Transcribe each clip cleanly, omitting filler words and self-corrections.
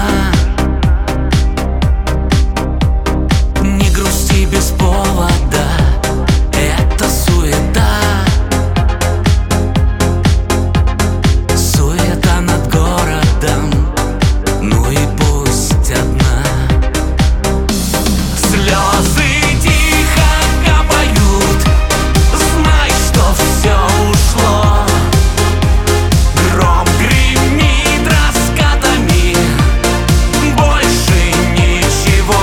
Не грусти без повода, это суета. Суета над городом, ну и пусть одна. Слезы тихо капают, знай, что все ушло. Гром гремит раскатами, больше ничего.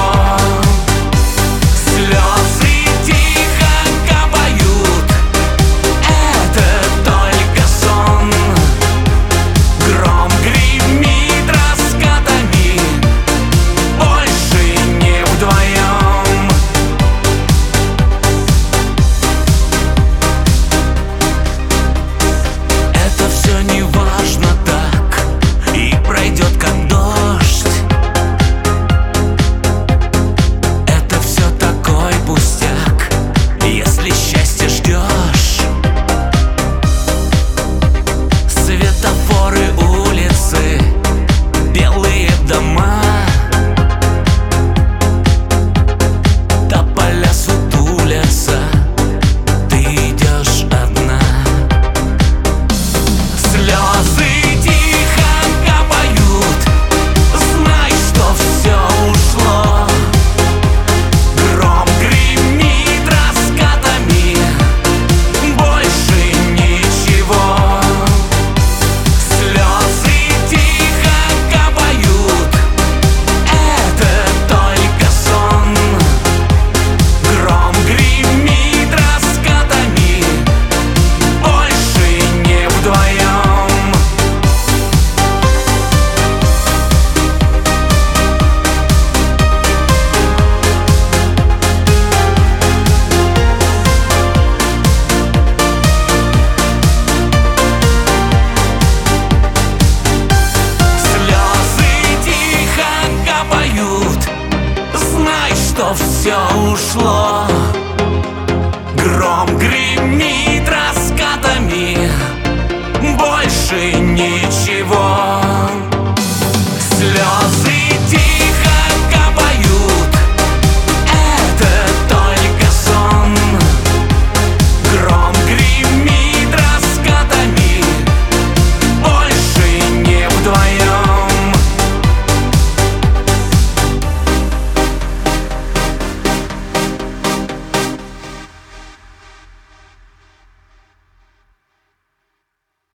Слезы тихо капают, это только сон. Гром гремит раскатами, больше не вдвоем. Это все не важно так, и пройдет как дождь. Это все такой пустяк, если счастье ждешь. Светофоры, улицы, белые дома, тополя сутулятся, ты идешь одна. Слезы тихо капают, знай, что все ушло. Гром гремит раскатами, больше ничего. Слезы тихо капают, это только сон. Гром гремит раскатами, больше не вдвоем. Слезы тихо капают, знай, что все ушло.